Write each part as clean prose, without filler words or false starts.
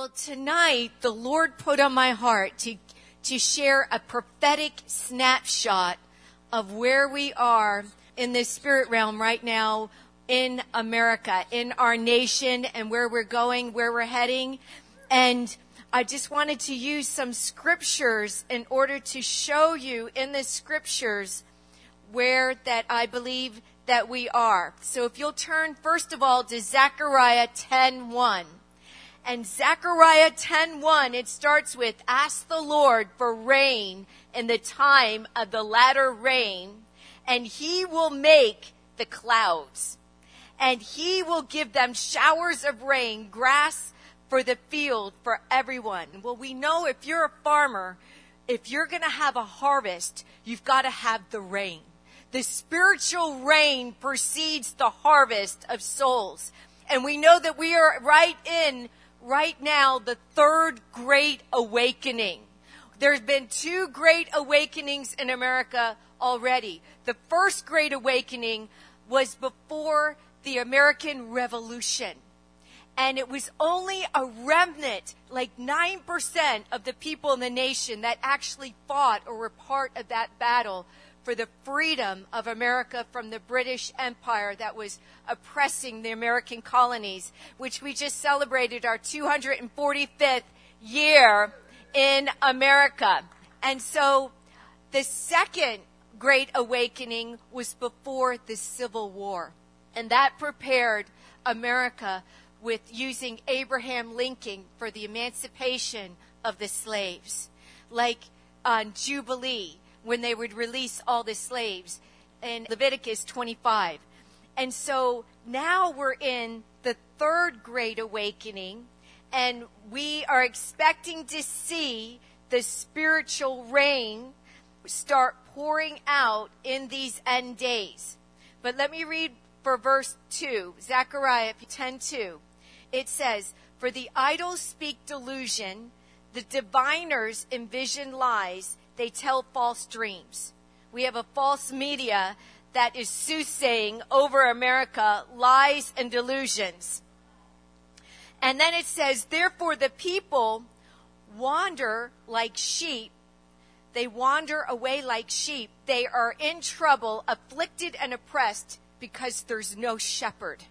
Well, tonight, the Lord put on my heart to share a prophetic snapshot of where we are in the spirit realm right now in America, in our nation, and where we're going, where we're heading. And I just wanted to use some scriptures in order to show you in the scriptures where that I believe that we are. So if you'll turn, first of all, to Zechariah 10:1. And Zechariah 10:1, it starts with, ask the Lord for rain in the time of the latter rain, and he will make the clouds, and he will give them showers of rain, grass for the field for everyone. Well, we know if you're a farmer, if you're going to have a harvest, you've got to have the rain. The spiritual rain precedes the harvest of souls. And we know that we are right now, the third great awakening. There's been two great awakenings in America already. The first great awakening was before the American Revolution. And it was only a remnant, like 9% of the people in the nation that actually fought or were part of that battle for the freedom of America from the British Empire that was oppressing the American colonies, which we just celebrated our 245th year in America. And so the second great awakening was before the Civil War. And that prepared America with using Abraham Lincoln for the emancipation of the slaves. Like on Jubilee, when they would release all the slaves in Leviticus 25. And so now we're in the third great awakening, and we are expecting to see the spiritual rain start pouring out in these end days. But let me read for verse 2, Zechariah 10:2. It says, for the idols speak delusion, the diviners envision lies, they tell false dreams. We have a false media that is soothsaying over America, lies and delusions. And then it says, therefore the people wander like sheep. They wander away like sheep. They are in trouble, afflicted and oppressed because there's no shepherd.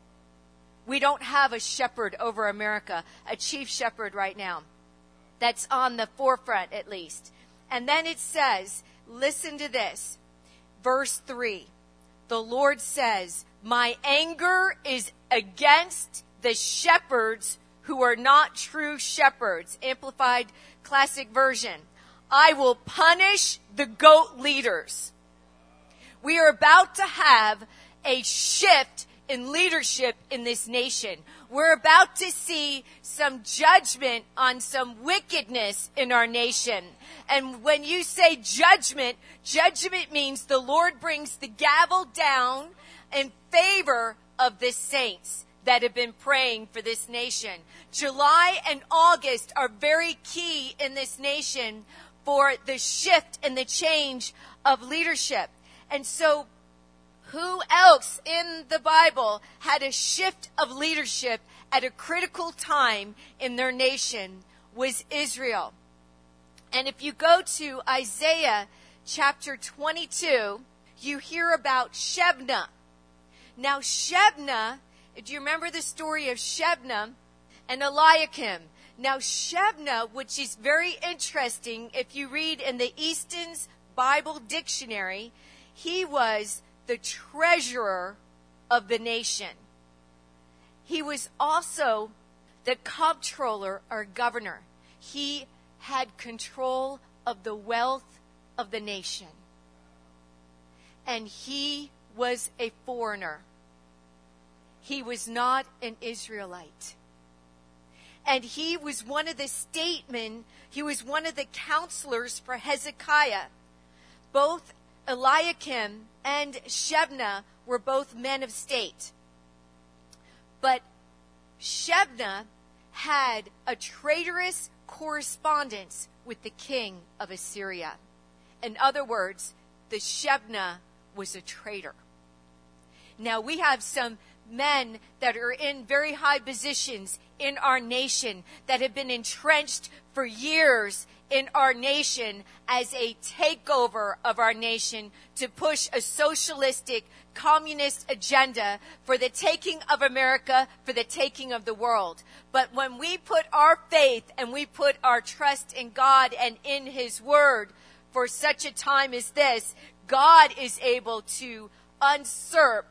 We don't have a shepherd over America, a chief shepherd right now. That's on the forefront at least. And then it says, listen to this, verse 3. The Lord says, my anger is against the shepherds who are not true shepherds. Amplified Classic Version. I will punish the goat leaders. We are about to have a shift in leadership in this nation. We're about to see some judgment on some wickedness in our nation. And when you say judgment, judgment means the Lord brings the gavel down in favor of the saints that have been praying for this nation. July and August are very key in this nation for the shift and the change of leadership. And so who else in the Bible had a shift of leadership at a critical time in their nation was Israel. And if you go to Isaiah chapter 22, you hear about Shebna. Now Shebna, do you remember the story of Shebna and Eliakim? Now Shebna, which is very interesting, if you read in the Easton's Bible Dictionary, he was the treasurer of the nation. He was also the comptroller or governor. He had control of the wealth of the nation. And he was a foreigner. He was not an Israelite. And he was one of the statesmen, he was one of the counselors for Hezekiah. Both Eliakim and Shebna were both men of state. But Shebna had a traitorous correspondence with the king of Assyria. In other words, the Shebna was a traitor. Now we have some men that are in very high positions in our nation that have been entrenched for years in our nation as a takeover of our nation to push a socialistic, communist agenda for the taking of America, for the taking of the world. But when we put our faith and we put our trust in God and in His Word for such a time as this, God is able to usurp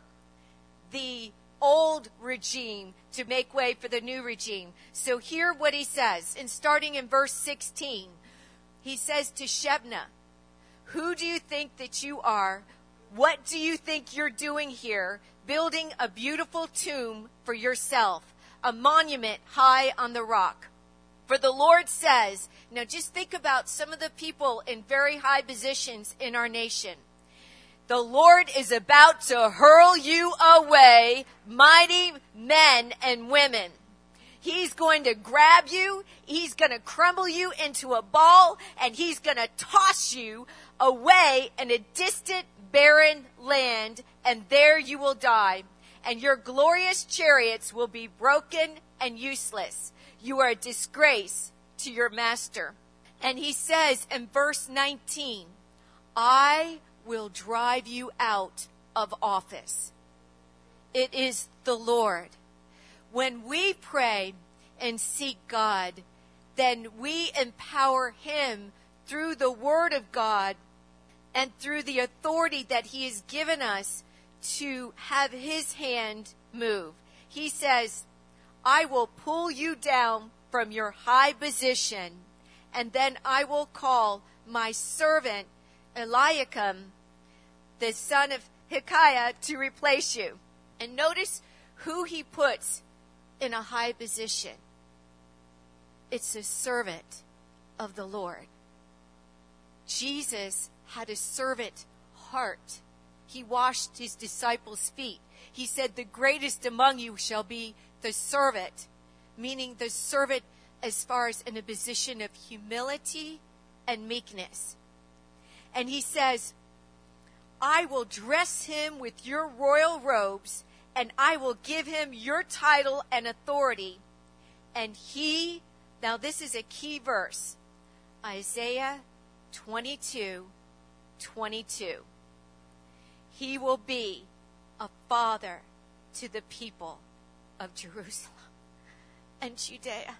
the old regime to make way for the new regime. So hear what he says. And starting in verse 16, he says to Shebna, "Who do you think that you are? What do you think you're doing here, building a beautiful tomb for yourself, a monument high on the rock? For the Lord says," now just think about some of the people in very high positions in our nation. "The Lord is about to hurl you away, mighty men and women. He's going to grab you, he's going to crumble you into a ball, and he's going to toss you away in a distant, barren land, and there you will die. And your glorious chariots will be broken and useless. You are a disgrace to your master." And he says in verse 19, "I will drive you out of office." It is the Lord. When we pray and seek God, then we empower Him through the Word of God and through the authority that He has given us to have His hand move. He says, "I will pull you down from your high position, and then I will call my servant Eliakim, the son of Hilkiah, to replace you." And notice who He puts in a high position. It's a servant of the Lord. Jesus had a servant heart. He washed His disciples' feet. He said, "The greatest among you shall be the servant," meaning the servant as far as in a position of humility and meekness. And He says, "I will dress him with your royal robes, and I will give him your title and authority. And he," now this is a key verse, Isaiah 22:22. "He will be a father to the people of Jerusalem and Judea.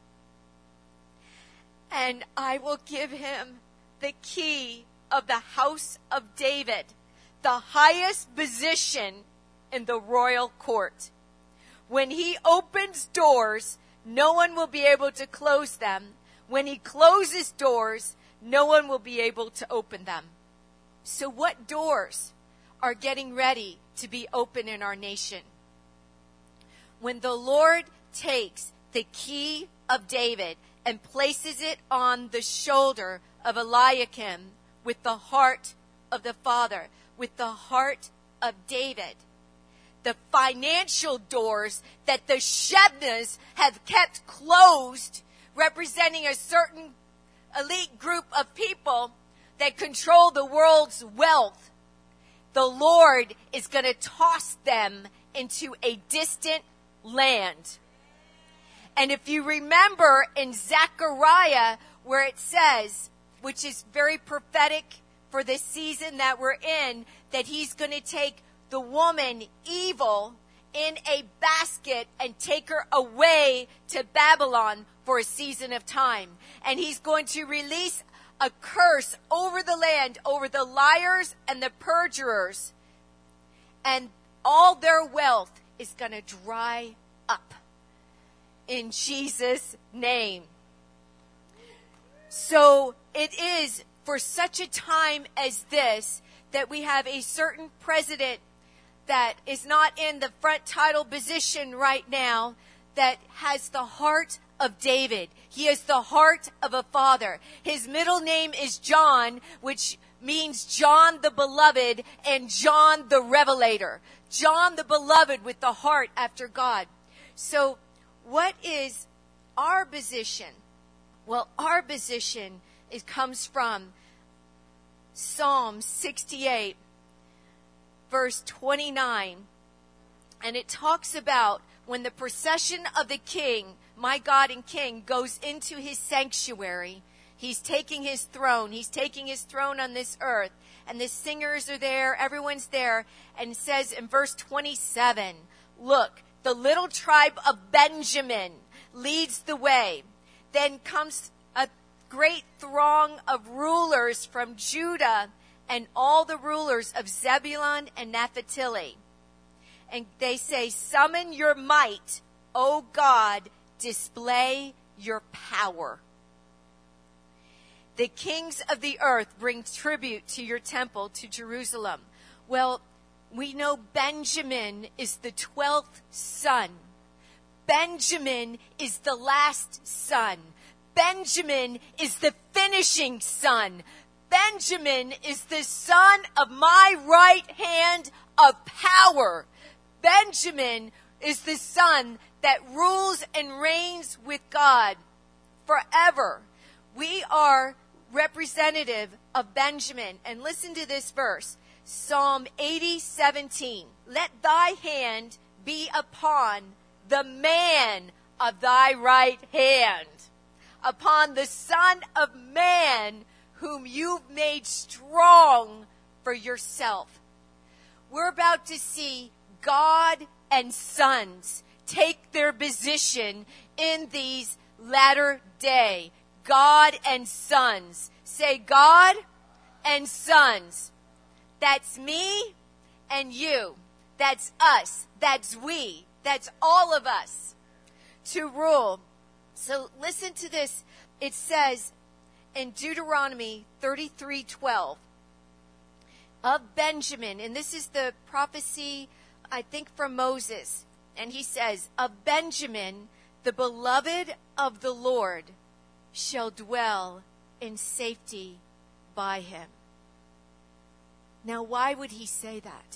And I will give him the key of the house of David," the highest position in the royal court. "When he opens doors, no one will be able to close them. When he closes doors, no one will be able to open them." So what doors are getting ready to be open in our nation? When the Lord takes the key of David and places it on the shoulder of Eliakim with the heart of the Father, with the heart of David, the financial doors that the Shebnas have kept closed, representing a certain elite group of people that control the world's wealth, the Lord is going to toss them into a distant land. And if you remember in Zechariah, where it says, which is very prophetic for the season that we're in, that He's going to take the woman evil in a basket and take her away to Babylon for a season of time. And He's going to release a curse over the land, over the liars and the perjurers. And all their wealth is going to dry up in Jesus' name. So it is for such a time as this that we have a certain president that is not in the front title position right now, that has the heart of David. He has the heart of a father. His middle name is John, which means John the Beloved and John the Revelator. John the Beloved with the heart after God. So what is our position? Well, our position comes from Psalm 68, verse 29. And it talks about when the procession of the king my God and King, goes into his sanctuary. He's taking his throne. He's taking his throne on this earth. And the singers are there. Everyone's there. And it says in verse 27, look, the little tribe of Benjamin leads the way. Then comes a great throng of rulers from Judah and all the rulers of Zebulun and Naphtali. And they say, summon your might, O God, display your power. The kings of the earth bring tribute to your temple, to Jerusalem. Well, we know Benjamin is the 12th son. Benjamin is the last son. Benjamin is the finishing son. Benjamin is the son of my right hand of power. Benjamin is the son that rules and reigns with God forever. We are representative of Benjamin. And listen to this verse. Psalm 80:17. Let thy hand be upon the man of thy right hand, upon the Son of Man whom you've made strong for yourself. We're about to see God and sons take their position in these latter day. God and sons. Say God and sons. That's me and you. That's us. That's we. That's all of us to rule. So listen to this. It says in Deuteronomy 33:12 of Benjamin, and this is the prophecy, I think, from Moses. And he says, of Benjamin, the beloved of the Lord shall dwell in safety by him. Now, why would he say that?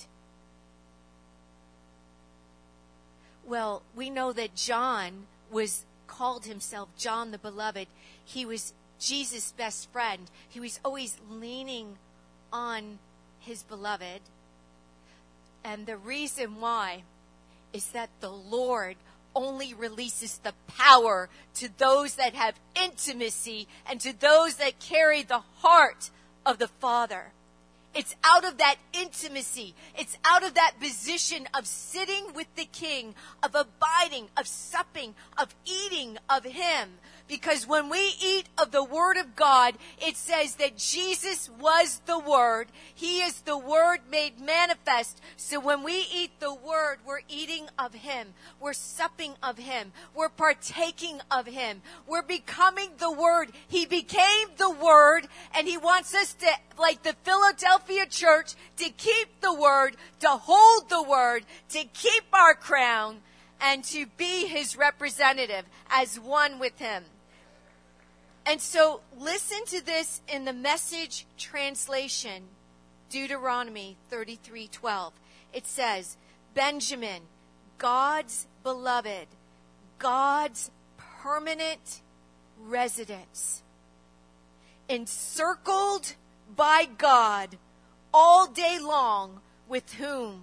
Well, we know that John called himself John the Beloved. He was Jesus' best friend. He was always leaning on his beloved. And the reason why is that the Lord only releases the power to those that have intimacy and to those that carry the heart of the Father. It's out of that intimacy. It's out of that position of sitting with the King, of abiding, of supping, of eating of him. Because when we eat of the Word of God, it says that Jesus was the Word. He is the Word made manifest. So when we eat the Word, we're eating of him. We're supping of him. We're partaking of him. We're becoming the Word. He became the Word, and he wants us to, like the Philadelphia church, to keep the Word, to hold the Word, to keep our crown, and to be his representative as one with him. And so listen to this in the Message translation, Deuteronomy 33:12. It says, Benjamin, God's beloved, God's permanent residence, encircled by God all day long, within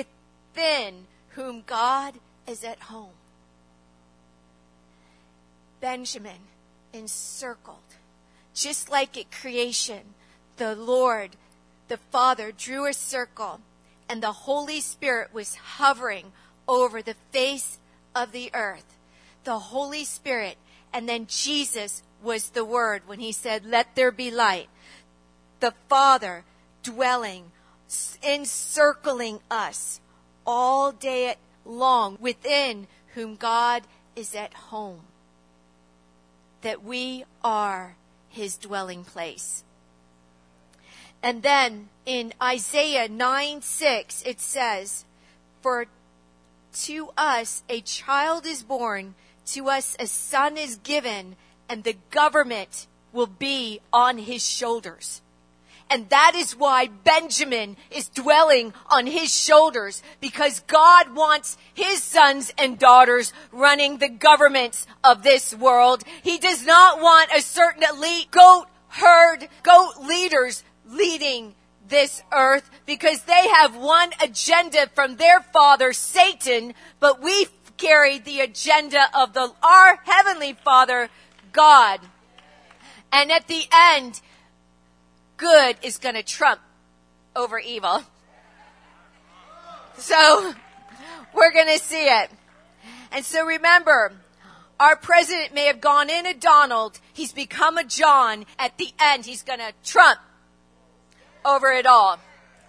whom God is at home. Benjamin, encircled. Just like at creation, the Lord, the Father, drew a circle, and the Holy Spirit was hovering over the face of the earth. The Holy Spirit, and then Jesus was the Word when he said, let there be light. The Father dwelling, encircling us all day long, within whom God is at home. That we are his dwelling place. And then in Isaiah 9:6, it says, for to us a child is born, to us a son is given, and the government will be on his shoulders. And that is why Benjamin is dwelling on his shoulders, because God wants his sons and daughters running the governments of this world. He does not want a certain elite goat leaders leading this earth, because they have one agenda from their father, Satan, but we carry the agenda of our Heavenly Father, God. And at the end, good is going to trump over evil. So, we're going to see it. And so remember, our president may have gone in a Donald. He's become a John. At the end, he's going to trump over it all.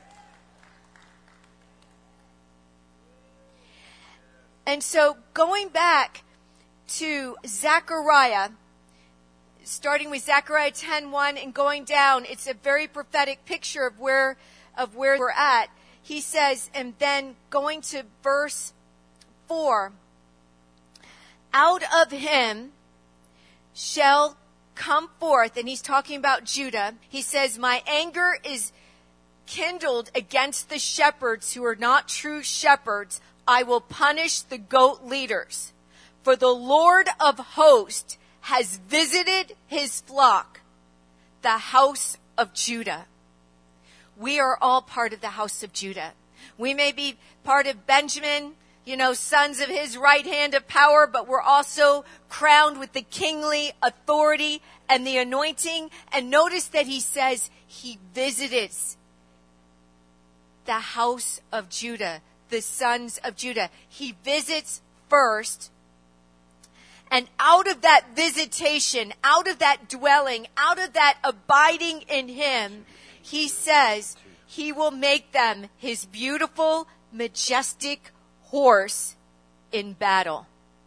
And so going back to Zechariah, starting with Zechariah 10:1 and going down, it's a very prophetic picture of where we're at. He says, and then going to verse 4, out of him shall come forth, and he's talking about Judah. He says, my anger is kindled against the shepherds who are not true shepherds. I will punish the goat leaders. For the Lord of hosts has visited his flock, the house of Judah. We are all part of the house of Judah. We may be part of Benjamin, sons of his right hand of power, but we're also crowned with the kingly authority and the anointing. And notice that he says he visits the house of Judah, the sons of Judah. He visits first. And out of that visitation, out of that dwelling, out of that abiding in him, he says he will make them his beautiful, majestic horse in battle.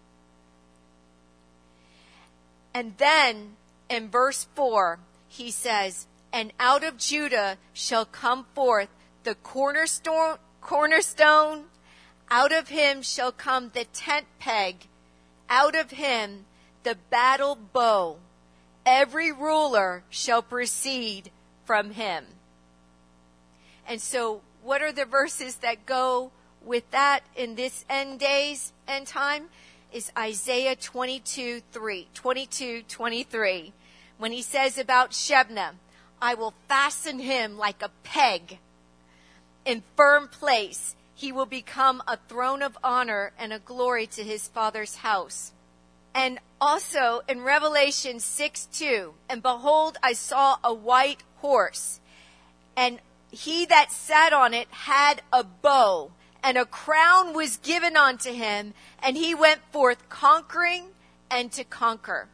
And then in verse 4, he says, and out of Judah shall come forth the cornerstone, out of him shall come the tent peg, out of him the battle bow. Every ruler shall proceed from him. And so what are the verses that go with that in this end time? Is Isaiah 22:23. When he says about Shebna, I will fasten him like a peg in firm place. He will become a throne of honor and a glory to his father's house. And also in Revelation 6:2, and behold, I saw a white horse, and he that sat on it had a bow, and a crown was given unto him, and he went forth conquering and to conquer.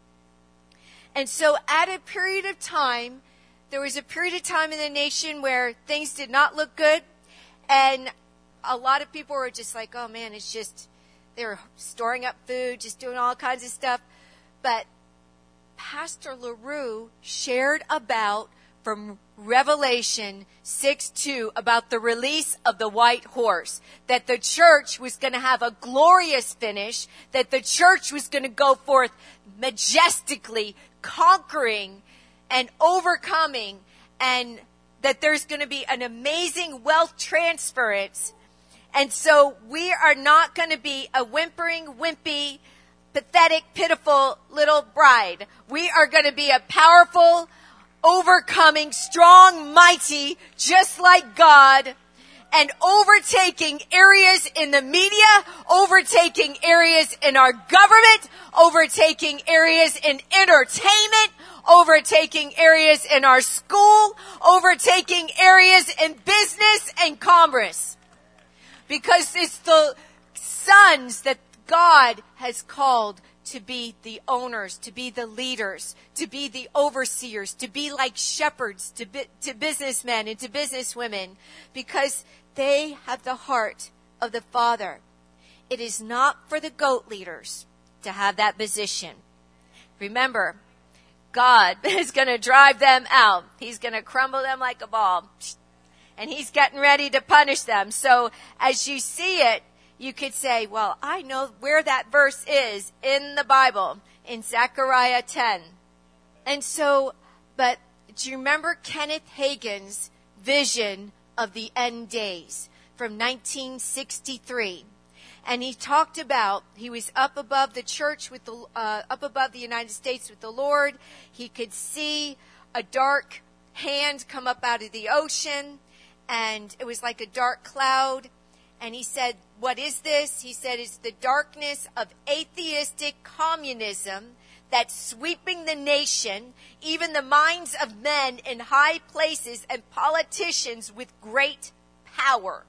And so at a period of time, there was a period of time in the nation where things did not look good, and a lot of people were just like, oh man, it's just, they were storing up food, just doing all kinds of stuff. But Pastor LaRue shared about from Revelation 6:2 about the release of the white horse, that the church was going to have a glorious finish, that the church was going to go forth majestically, conquering and overcoming, and that there's going to be an amazing wealth transference. And so we are not going to be a whimpering, wimpy, pathetic, pitiful little bride. We are going to be a powerful, overcoming, strong, mighty, just like God, and overtaking areas in the media, overtaking areas in our government, overtaking areas in entertainment, overtaking areas in our school, overtaking areas in business and commerce. Because it's the sons that God has called to be the owners, to be the leaders, to be the overseers, to be like shepherds to businessmen and to businesswomen, because they have the heart of the Father. It is not for the goat leaders to have that position. Remember, God is going to drive them out. He's going to crumble them like a ball. And he's getting ready to punish them. So as you see it, you could say, well, I know where that verse is in the Bible, in Zechariah 10. And so, but do you remember Kenneth Hagin's vision of the end days from 1963? And he talked about, he was up above the church with the, up above the United States with the Lord. He could see a dark hand come up out of the ocean, and it was like a dark cloud. And he said, what is this? He said, it's the darkness of atheistic communism that's sweeping the nation, even the minds of men in high places and politicians with great power.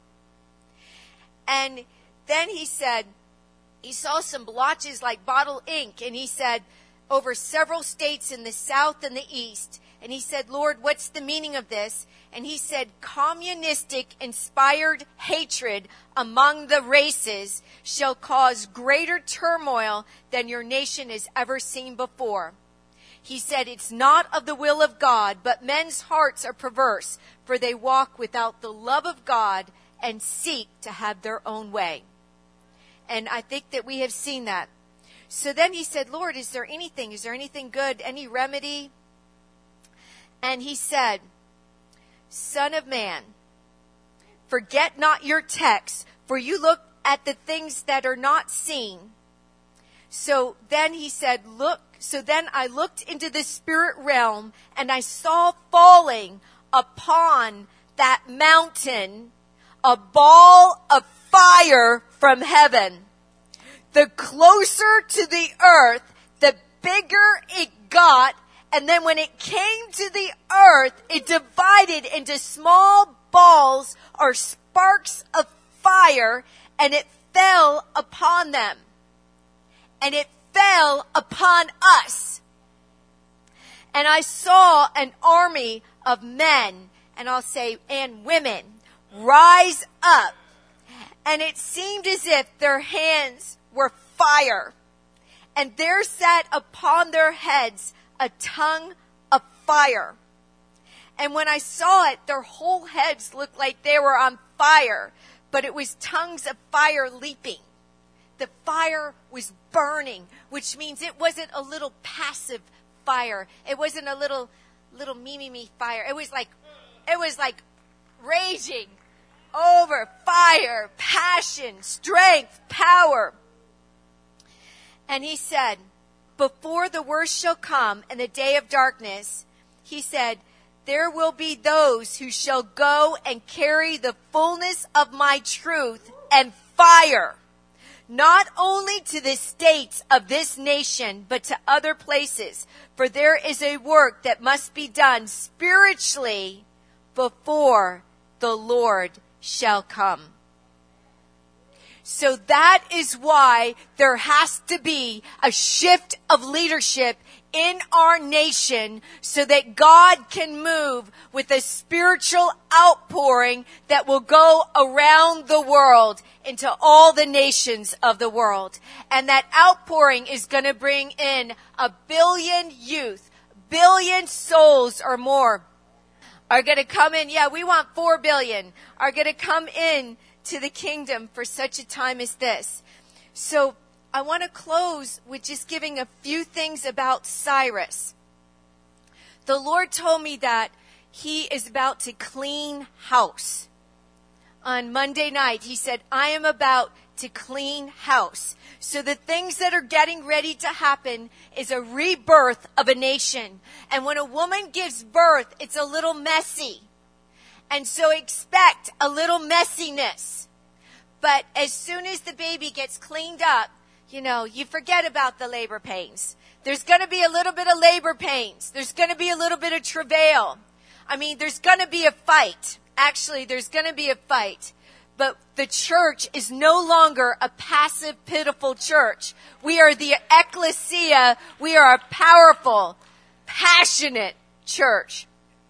And then he said, he saw some blotches like bottle ink, and he said, over several states in the South and the East. And he said, Lord, what's the meaning of this? And he said, communistic inspired hatred among the races shall cause greater turmoil than your nation has ever seen before. He said, it's not of the will of God, but men's hearts are perverse, for they walk without the love of God and seek to have their own way. And I think that we have seen that. So then he said, Lord, is there anything good, any remedy? And he said, Son of man, forget not your text, for you look at the things that are not seen. So then he said, so then I looked into the spirit realm, and I saw falling upon that mountain a ball of fire from heaven. The closer to the earth, the bigger it got. And then when it came to the earth, it divided into small balls or sparks of fire, and it fell upon them. And it fell upon us. And I saw an army of men, and I'll say, and women, rise up. And it seemed as if their hands were fire. And there sat upon their heads a tongue of fire. And when I saw it, their whole heads looked like they were on fire, but it was tongues of fire leaping. The fire was burning, which means it wasn't a little passive fire. It wasn't a little me fire. It was like raging over fire, passion, strength, power. And he said, before the worst shall come and the day of darkness, he said, there will be those who shall go and carry the fullness of my truth and fire, not only to the states of this nation, but to other places. For there is a work that must be done spiritually before the Lord shall come. So that is why there has to be a shift of leadership in our nation so that God can move with a spiritual outpouring that will go around the world into all the nations of the world. And that outpouring is going to bring in 1 billion youth, 1 billion souls or more are going to come in. Yeah, we want 4 billion are going to come in to the kingdom for such a time as this. So I want to close with just giving a few things about Cyrus. The Lord told me that he is about to clean house. On Monday night, he said, I am about to clean house. So the things that are getting ready to happen is a rebirth of a nation. And when a woman gives birth, it's a little messy. And so expect a little messiness. But as soon as the baby gets cleaned up, you forget about the labor pains. There's going to be a little bit of labor pains. There's going to be a little bit of travail. There's going to be a fight. Actually, there's going to be a fight. But the church is no longer a passive, pitiful church. We are the ecclesia. We are a powerful, passionate church.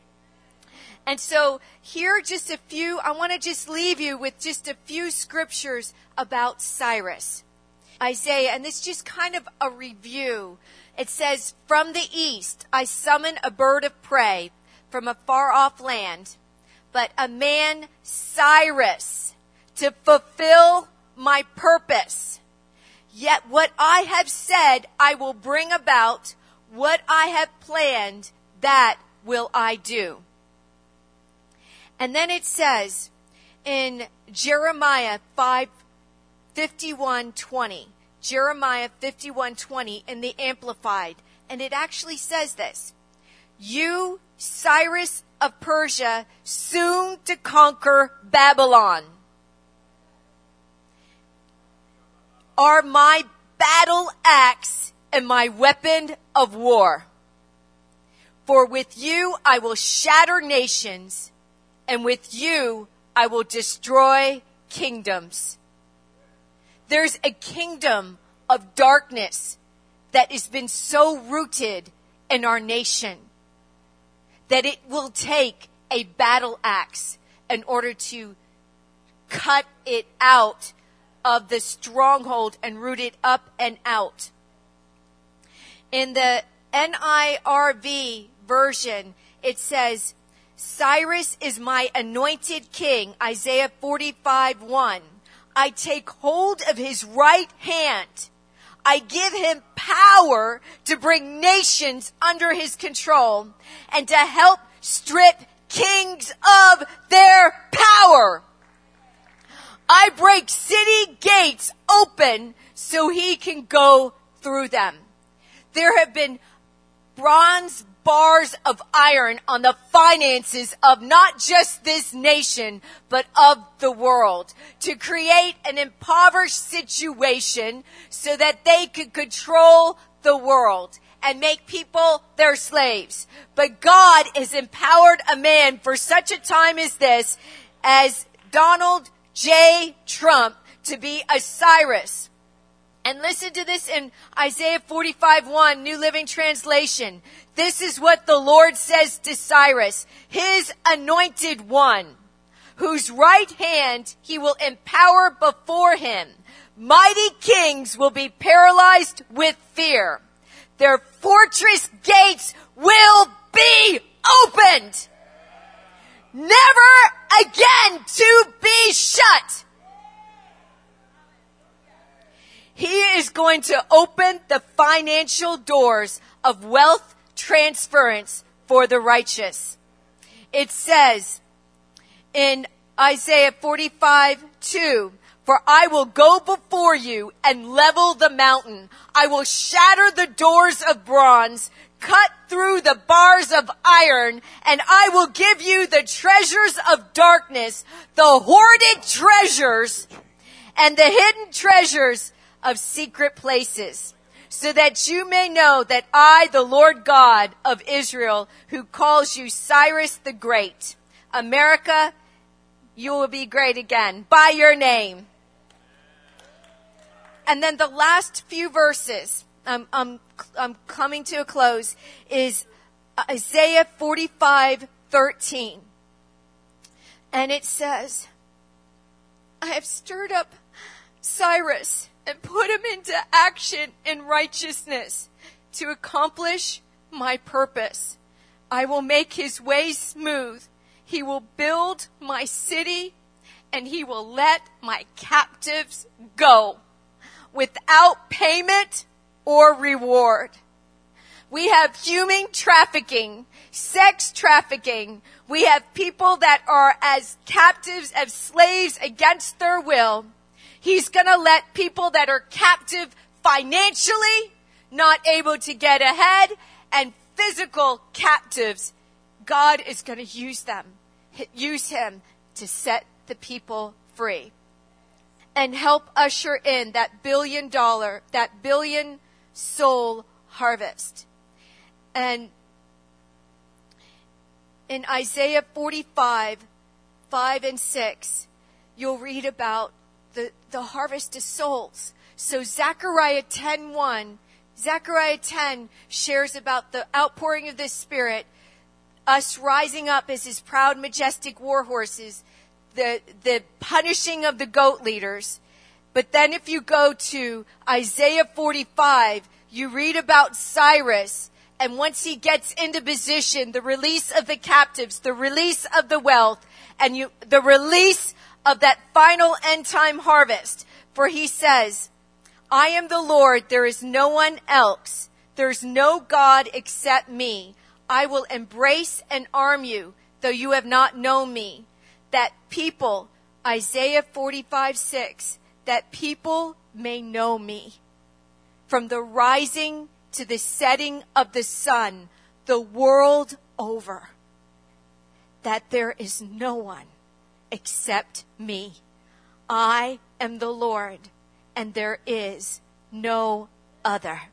And so here are just a few, I want to just leave you with just a few scriptures about Cyrus. Isaiah, and this is just kind of a review. It says, from the east I summon a bird of prey from a far off land, but a man Cyrus to fulfill my purpose. Yet what I have said I will bring about, what I have planned, that will I do. And then it says in Jeremiah 51:20, Jeremiah 51:20 in the Amplified, and it actually says this: you, Cyrus of Persia, soon to conquer Babylon. are my battle axe and my weapon of war. For with you I will shatter nations, and with you I will destroy kingdoms. There's a kingdom of darkness that has been so rooted in our nation that it will take a battle axe in order to cut it out of the stronghold and root it up and out. In the NIRV version, it says, Cyrus is my anointed king, Isaiah 45:1. I take hold of his right hand. I give him power to bring nations under his control and to help strip kings of their power. I break city gates open so he can go through them. There have been bronze bars of iron on the finances of not just this nation, but of the world, to create an impoverished situation so that they could control the world and make people their slaves. But God has empowered a man for such a time as this, as Donald J. Trump, to be a Cyrus. And listen to this in Isaiah 45:1, New Living Translation. This is what the Lord says to Cyrus, his anointed one, whose right hand he will empower before him. Mighty kings will be paralyzed with fear. Their fortress gates will be opened, never again to be shut. He is going to open the financial doors of wealth transference for the righteous. It says in Isaiah 45:2, for I will go before you and level the mountain. I will shatter the doors of bronze, cut through the bars of iron, and I will give you the treasures of darkness, the hoarded treasures, and the hidden treasures of secret places, so that you may know that I, the Lord God of Israel, who calls you Cyrus the Great. America, you will be great again by your name. And then the last few verses, I'm coming to a close, is Isaiah 45:13. And it says, I have stirred up Cyrus and put him into action in righteousness to accomplish my purpose. I will make his way smooth. He will build my city, and he will let my captives go without payment or reward. We have human trafficking, sex trafficking. We have people that are as captives, as slaves against their will. He's going to let people that are captive financially, not able to get ahead, and physical captives, God is going to use him to set the people free and help usher in that billion soul harvest. And in Isaiah 45:5-6, you'll read about the harvest of souls. So Zechariah 10:1, Zechariah 10 shares about the outpouring of the Spirit, us rising up as his proud, majestic war horses, the punishing of the goat leaders. But then if you go to Isaiah 45, you read about Cyrus, and once he gets into position, the release of the captives, the release of the wealth, and the release of that final end time harvest. For he says, I am the Lord, there is no one else. There's no God except me. I will embrace and arm you, though you have not known me. That people, Isaiah 45:6, that people may know me. From the rising to the setting of the sun, the world over. That there is no one except me. I am the Lord, and there is no other.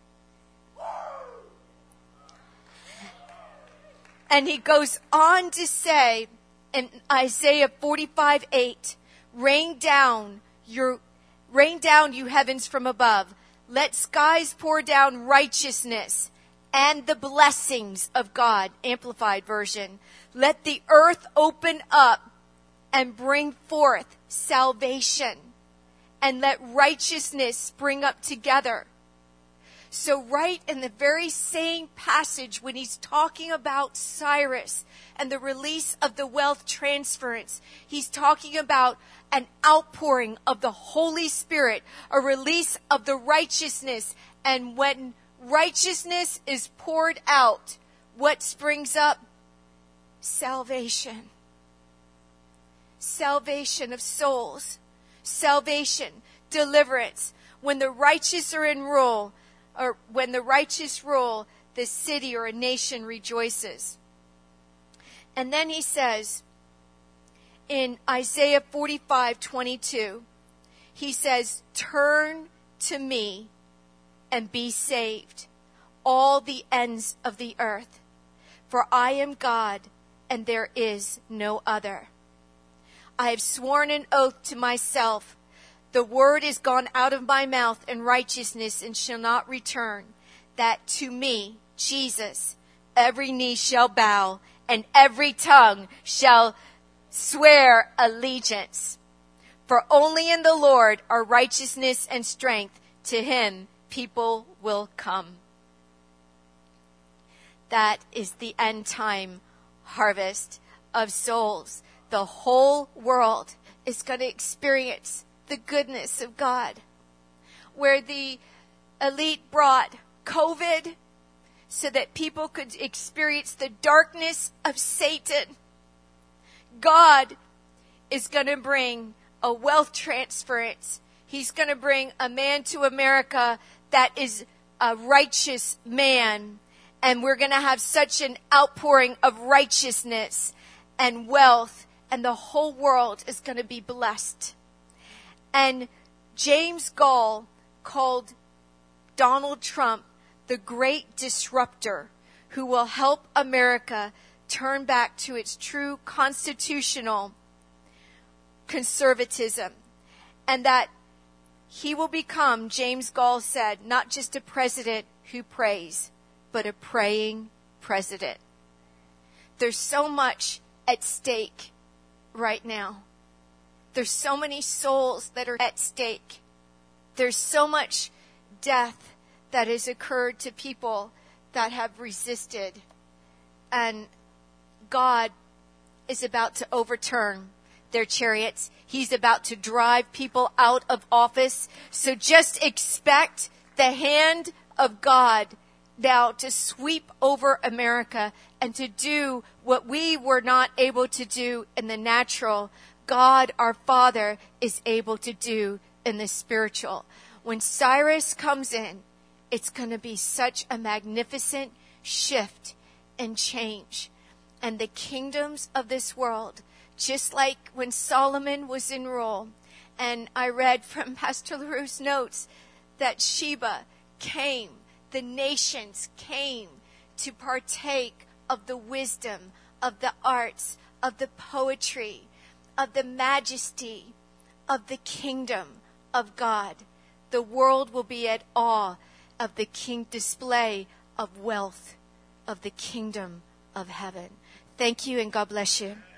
And he goes on to say in Isaiah 45:8, rain down, you heavens from above. Let skies pour down righteousness and the blessings of God. Amplified version. Let the earth open up and bring forth salvation, and let righteousness spring up together. So right in the very same passage, when he's talking about Cyrus and the release of the wealth transference, he's talking about an outpouring of the Holy Spirit, a release of the righteousness. And when righteousness is poured out, what springs up? Salvation. Salvation of souls. Salvation, deliverance. When the righteous are in rule, or when the righteous rule, the city or a nation rejoices. And then he says in Isaiah 45:22, he says, turn to me and be saved, all the ends of the earth. For I am God, and there is no other. I have sworn an oath to myself. The word is gone out of my mouth in righteousness and shall not return, that to me, Jesus, every knee shall bow and every tongue shall swear allegiance. For only in the Lord are righteousness and strength. To him people will come. That is the end time harvest of souls. The whole world is going to experience the goodness of God. Where the elite brought COVID so that people could experience the darkness of Satan, God is going to bring a wealth transference. He's going to bring a man to America that is a righteous man. And we're going to have such an outpouring of righteousness and wealth. And the whole world is going to be blessed. And James Gall called Donald Trump the great disruptor who will help America turn back to its true constitutional conservatism. And that he will become, James Gall said, not just a president who prays, but a praying president. There's so much at stake right now. There's so many souls that are at stake. There's so much death that has occurred to people that have resisted. And God is about to overturn their chariots. He's about to drive people out of office. So just expect the hand of God now to sweep over America and to do what we were not able to do in the natural. God, our Father, is able to do in the spiritual. When Cyrus comes in, it's going to be such a magnificent shift and change. And the kingdoms of this world, just like when Solomon was in rule, and I read from Pastor LaRue's notes that Sheba came, the nations came to partake of the wisdom, of the arts, of the poetry, of the majesty of the kingdom of God. The world will be at awe of the king display of wealth of the kingdom of heaven. Thank you and God bless you.